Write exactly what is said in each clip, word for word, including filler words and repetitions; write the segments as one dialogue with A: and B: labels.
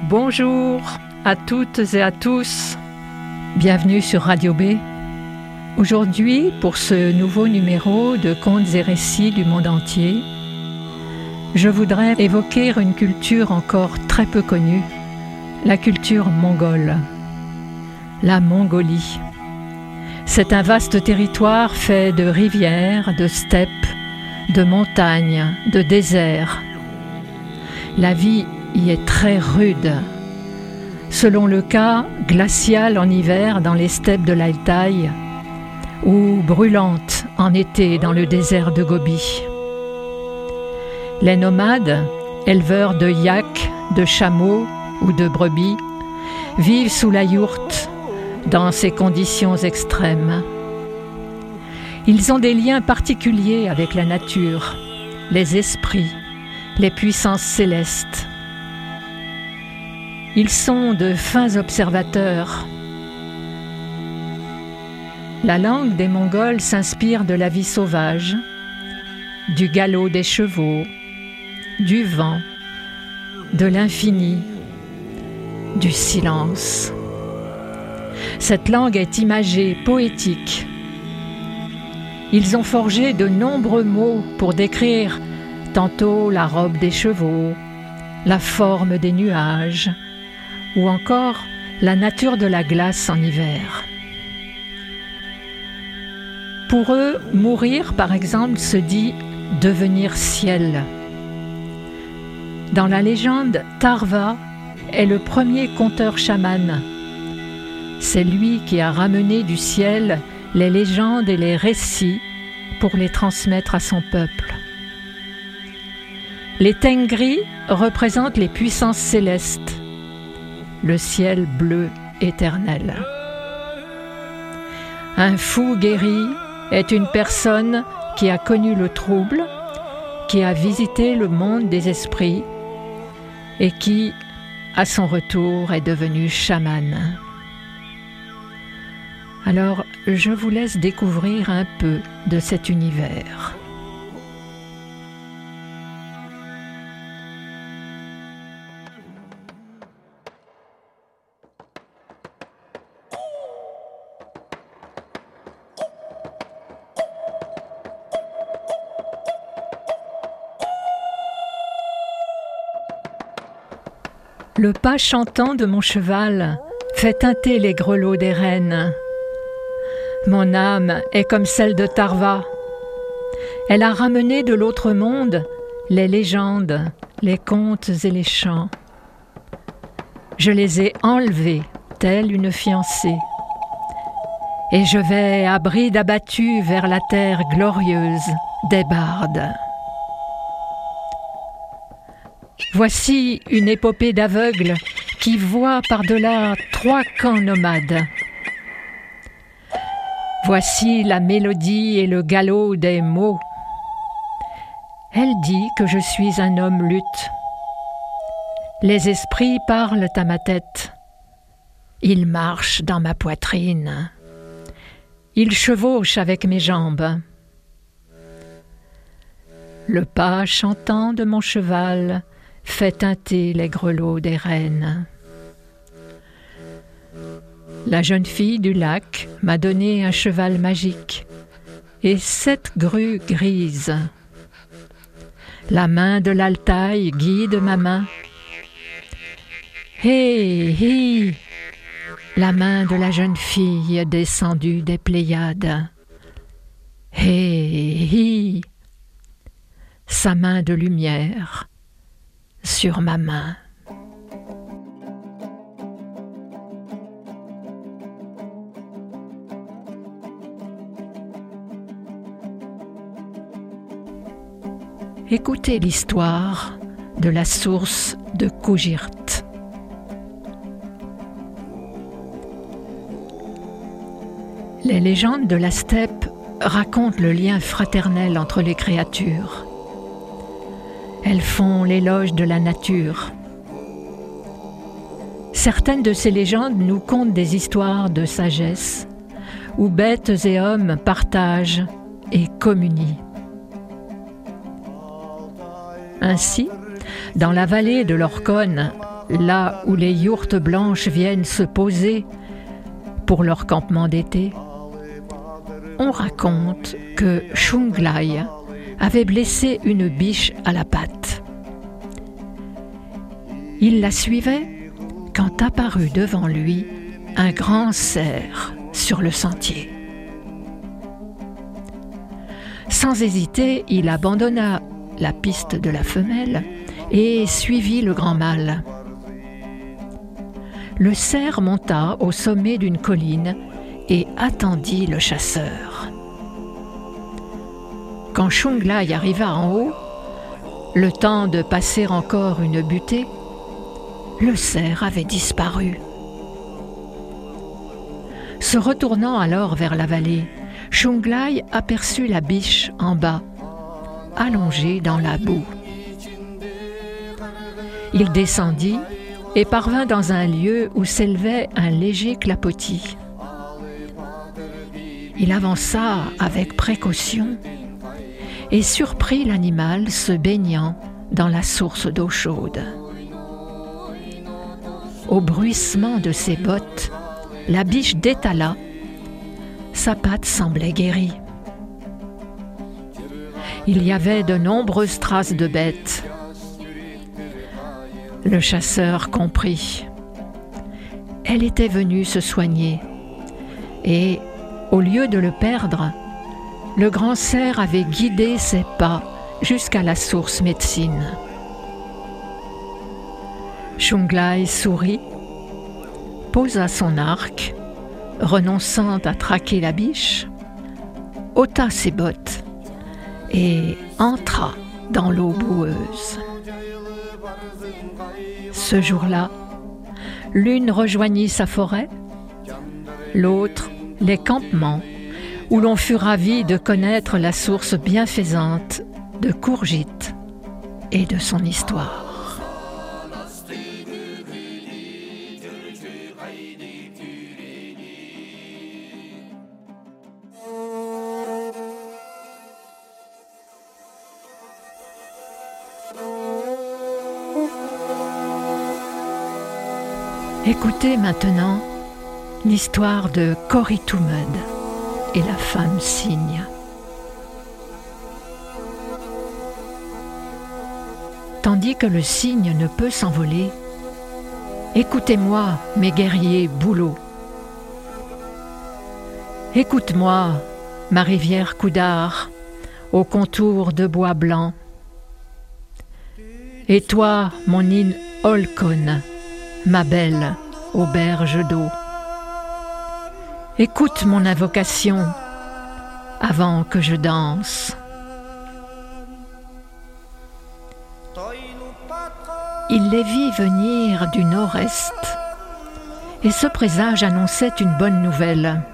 A: Bonjour à toutes et à tous, bienvenue sur Radio B. Aujourd'hui, pour ce nouveau numéro de Contes et récits du monde entier, je voudrais évoquer une culture encore très peu connue, la culture mongole, la Mongolie. C'est un vaste territoire fait de rivières, de steppes, de montagnes, de déserts. La vie y est très rude. Selon le cas, glaciale en hiver dans les steppes de l'Altaï ou brûlante en été dans le désert de Gobi. Les nomades, éleveurs de yaks, de chameaux ou de brebis, vivent sous la yourte dans ces conditions extrêmes. Ils ont des liens particuliers avec la nature, les esprits, les puissances célestes. Ils sont de fins observateurs. La langue des Mongols s'inspire de la vie sauvage, du galop des chevaux, du vent, de l'infini, du silence. Cette langue est imagée, poétique. Ils ont forgé de nombreux mots pour décrire tantôt la robe des chevaux, la forme des nuages, ou encore la nature de la glace en hiver. Pour eux, mourir, par exemple, se dit devenir ciel. Dans la légende, Tarva est le premier conteur chaman. C'est lui qui a ramené du ciel les légendes et les récits pour les transmettre à son peuple. Les Tengri représentent les puissances célestes, le ciel bleu éternel. Un fou guéri est une personne qui a connu le trouble, qui a visité le monde des esprits et qui, à son retour, est devenu chaman. Alors, je vous laisse découvrir un peu de cet univers. Le pas chantant de mon cheval fait tinter les grelots des rennes. Mon âme est comme celle de Tarva. Elle a ramené de l'autre monde les légendes, les contes et les chants. Je les ai enlevés, telle une fiancée. Et je vais à bride abattue vers la terre glorieuse des bardes. Voici une épopée d'aveugles qui voit par-delà trois camps nomades. Voici la mélodie et le galop des mots. Elle dit que je suis un homme luth. Les esprits parlent à ma tête. Ils marchent dans ma poitrine. Ils chevauchent avec mes jambes. Le pas chantant de mon cheval fait tinter les grelots des rennes. La jeune fille du lac m'a donné un cheval magique et sept grues grises. La main de l'Altaï guide ma main. Hé, hé, la main de la jeune fille descendue des Pléiades. Hé, hé, sa main de lumière sur ma main. Écoutez l'histoire de la source de Koujirt. Les légendes de la steppe racontent le lien fraternel entre les créatures. Elles font l'éloge de la nature. Certaines de ces légendes nous content des histoires de sagesse, où bêtes et hommes partagent et communient. Ainsi, dans la vallée de l'Orkhon, là où les yourtes blanches viennent se poser pour leur campement d'été, on raconte que Chunglai avait blessé une biche à la patte. Il la suivait quand apparut devant lui un grand cerf sur le sentier. Sans hésiter, il abandonna la piste de la femelle et suivit le grand mâle. Le cerf monta au sommet d'une colline et attendit le chasseur. Quand Chunglai arriva en haut, le temps de passer encore une butée, le cerf avait disparu. Se retournant alors vers la vallée, Chunglai aperçut la biche en bas, allongée dans la boue. Il descendit et parvint dans un lieu où s'élevait un léger clapotis. Il avança avec précaution et surprit l'animal se baignant dans la source d'eau chaude. Au bruissement de ses bottes, la biche détala. Sa patte semblait guérie. Il y avait de nombreuses traces de bêtes. Le chasseur comprit. Elle était venue se soigner et, au lieu de le perdre, le grand cerf avait guidé ses pas jusqu'à la source médecine. Chunglai sourit, posa son arc, renonçant à traquer la biche, ôta ses bottes et entra dans l'eau boueuse. Ce jour-là, l'une rejoignit sa forêt, l'autre les campements, où l'on fut ravi de connaître la source bienfaisante de Khurjit et de son histoire. Écoutez maintenant l'histoire de Qoritumad et la femme cygne. Tandis que le cygne ne peut s'envoler, écoutez-moi, mes guerriers bouleaux. Écoute-moi, ma rivière Koudar, au contour de bois blanc. Et toi, mon île Holcone, ma belle, aux berges d'eau. Écoute mon invocation avant que je danse. Il les vit venir du nord-est et ce présage annonçait une bonne nouvelle.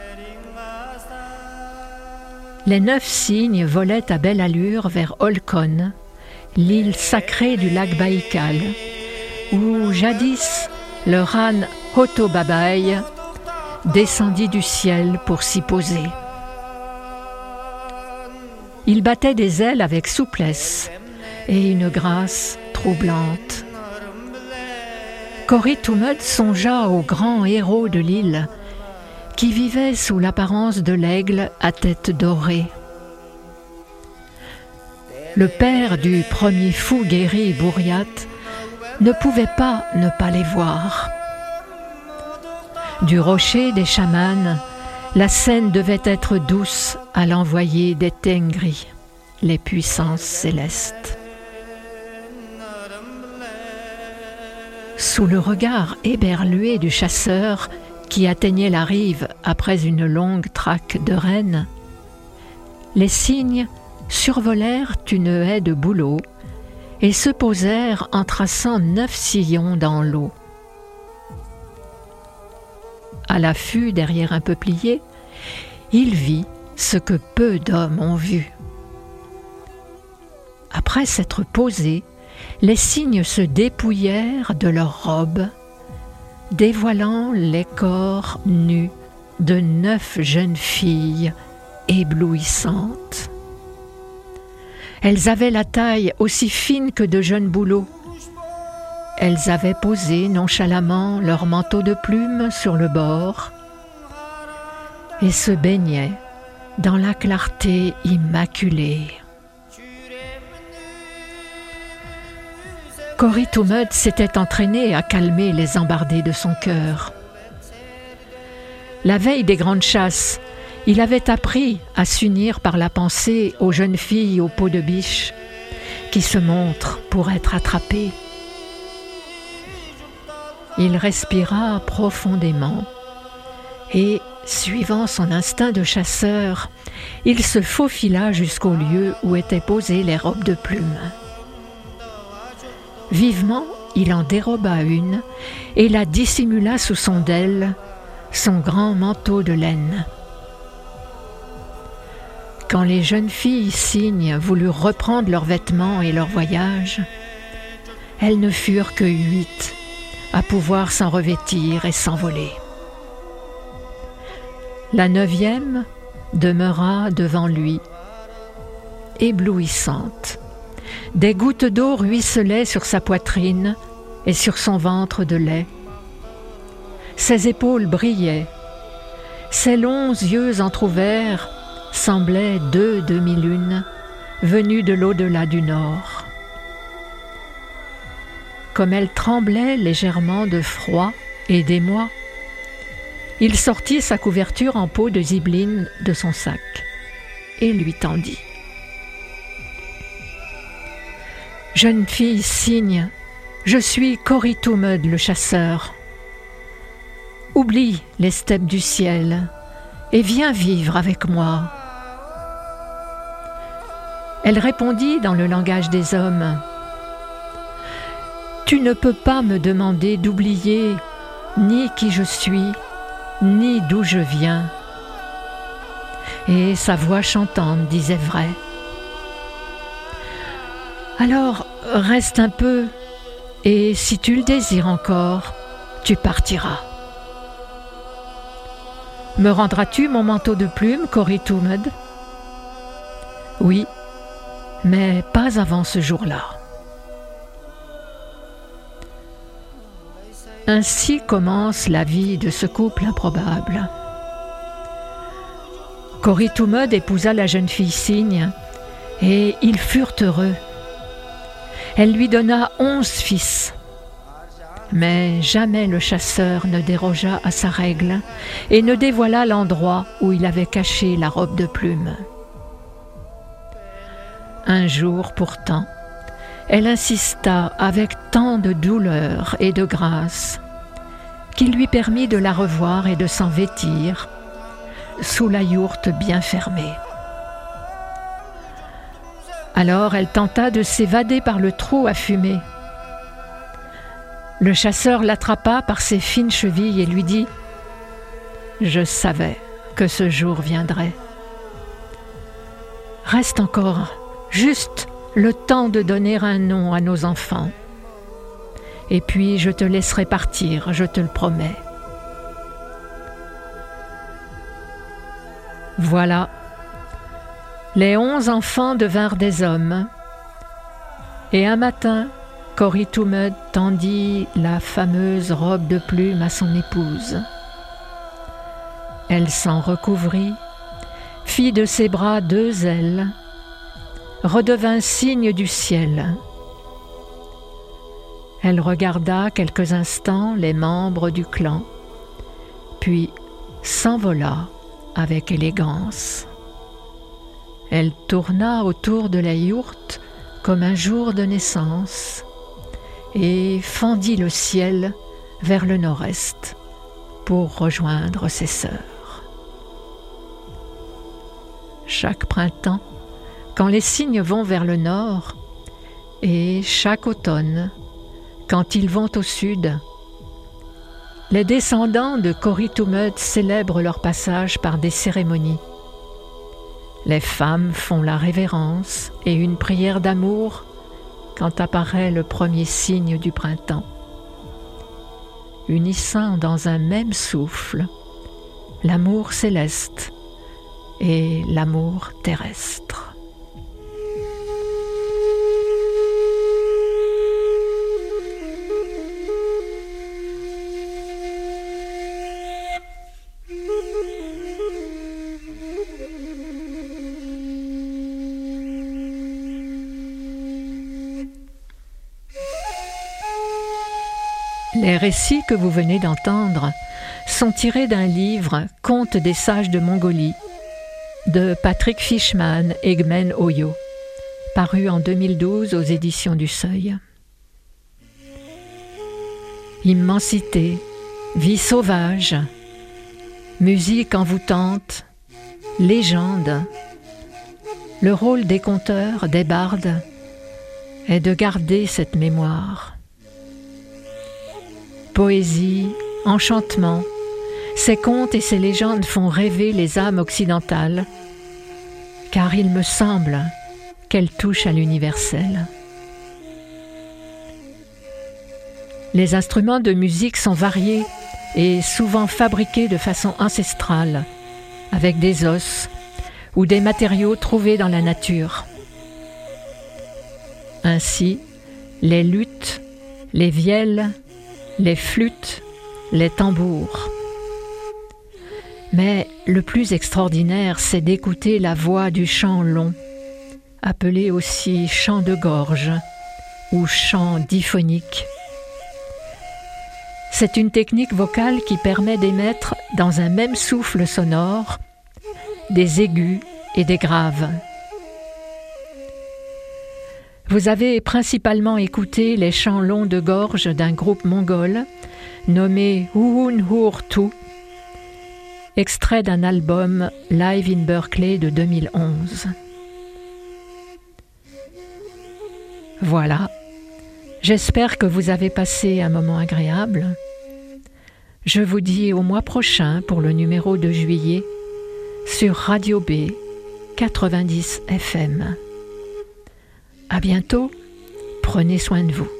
A: Les neuf cygnes volaient à belle allure vers Holcone, l'île sacrée du lac Baïkal, où jadis le Ran Hotobabaï descendit du ciel pour s'y poser. Il battait des ailes avec souplesse et une grâce troublante. Qoritumad songea au grand héros de l'île qui vivait sous l'apparence de l'aigle à tête dorée. Le père du premier fou guéri, Bouriat, ne pouvait pas ne pas les voir. Du rocher des chamans, la scène devait être douce à l'envoyé des Tengri, les puissances célestes. Sous le regard éberlué du chasseur qui atteignait la rive après une longue traque de rennes, les cygnes survolèrent une haie de bouleaux et se posèrent en traçant neuf sillons dans l'eau. À l'affût derrière un peuplier, il vit ce que peu d'hommes ont vu. Après s'être posés, les cygnes se dépouillèrent de leurs robes, dévoilant les corps nus de neuf jeunes filles éblouissantes. Elles avaient la taille aussi fine que de jeunes bouleaux. elles avaient posé nonchalamment leur manteau de plumes sur le bord et se baignaient dans la clarté immaculée. Corrie Toumud s'était entraînée à calmer les embardées de son cœur. La veille des grandes chasses, il avait appris à s'unir par la pensée aux jeunes filles aux peaux de biche qui se montrent pour être attrapées. Il respira profondément et, suivant son instinct de chasseur, il se faufila jusqu'au lieu où étaient posées les robes de plumes. Vivement, il en déroba une et la dissimula sous son aile, son grand manteau de laine. Quand les jeunes filles cygnes voulurent reprendre leurs vêtements et leur voyage, elles ne furent que huit à pouvoir s'en revêtir et s'envoler. La neuvième demeura devant lui, éblouissante. Des gouttes d'eau ruisselaient sur sa poitrine et sur son ventre de lait. Ses épaules brillaient. Ses longs yeux entr'ouverts semblaient deux demi-lunes venues de l'au-delà du nord. Comme elle tremblait légèrement de froid et d'émoi, il sortit sa couverture en peau de zibeline de son sac et lui tendit. « Jeune fille cygne, je suis Corrie Toumud le chasseur. Oublie les steppes du ciel et viens vivre avec moi. » Elle répondit dans le langage des hommes. « Tu ne peux pas me demander d'oublier ni qui je suis, ni d'où je viens. » Et sa voix chantante disait vrai. « Alors reste un peu, et si tu le désires encore, tu partiras. » « Me rendras-tu mon manteau de plumes, Corrie Toumud ? » ?»« Oui, mais pas avant ce jour-là. » Ainsi commence la vie de ce couple improbable. Corrie Toumud épousa la jeune fille cygne, et ils furent heureux. Elle lui donna onze fils. Mais jamais le chasseur ne dérogea à sa règle et ne dévoila l'endroit où il avait caché la robe de plumes. Un jour pourtant, elle insista avec tant de douleur et de grâce qu'il lui permit de la revoir et de s'en vêtir sous la yourte bien fermée. Alors elle tenta de s'évader par le trou à fumer. Le chasseur l'attrapa par ses fines chevilles et lui dit « Je savais que ce jour viendrait. Reste encore juste le temps de donner un nom à nos enfants. Et puis je te laisserai partir, je te le promets. » Voilà, les onze enfants devinrent des hommes. Et un matin, Corrie Toumud tendit la fameuse robe de plumes à son épouse. Elle s'en recouvrit, fit de ses bras deux ailes, redevint cygne du ciel. Elle regarda quelques instants les membres du clan, puis s'envola avec élégance. Elle tourna autour de la yourte comme un jour de naissance et fendit le ciel vers le nord-est pour rejoindre ses sœurs. Chaque printemps, quand les cygnes vont vers le nord, et chaque automne, quand ils vont au sud, les descendants de Corrie Toumud célèbrent leur passage par des cérémonies. Les femmes font la révérence et une prière d'amour quand apparaît le premier signe du printemps, unissant dans un même souffle l'amour céleste et l'amour terrestre. Les récits que vous venez d'entendre sont tirés d'un livre « Contes des sages de Mongolie » de Patrick Fishman et Gmen Oyo, paru en deux mille douze aux éditions du Seuil. Immensité, vie sauvage, musique envoûtante, légende. Le rôle des conteurs, des bardes, est de garder cette mémoire. Poésie, enchantement, ces contes et ces légendes font rêver les âmes occidentales, car il me semble qu'elles touchent à l'universel. Les instruments de musique sont variés et souvent fabriqués de façon ancestrale, avec des os ou des matériaux trouvés dans la nature. Ainsi, les luths, les vielles, les flûtes, les tambours. Mais le plus extraordinaire, c'est d'écouter la voix du chant long, appelé aussi chant de gorge ou chant diphonique. C'est une technique vocale qui permet d'émettre dans un même souffle sonore des aigus et des graves. Vous avez principalement écouté les chants longs de gorge d'un groupe mongol nommé Uhun Hur-Tu, extrait d'un album Live in Berkeley de deux mille onze. Voilà, j'espère que vous avez passé un moment agréable. Je vous dis au mois prochain pour le numéro de juillet sur Radio B quatre-vingt-dix F M. À bientôt, prenez soin de vous.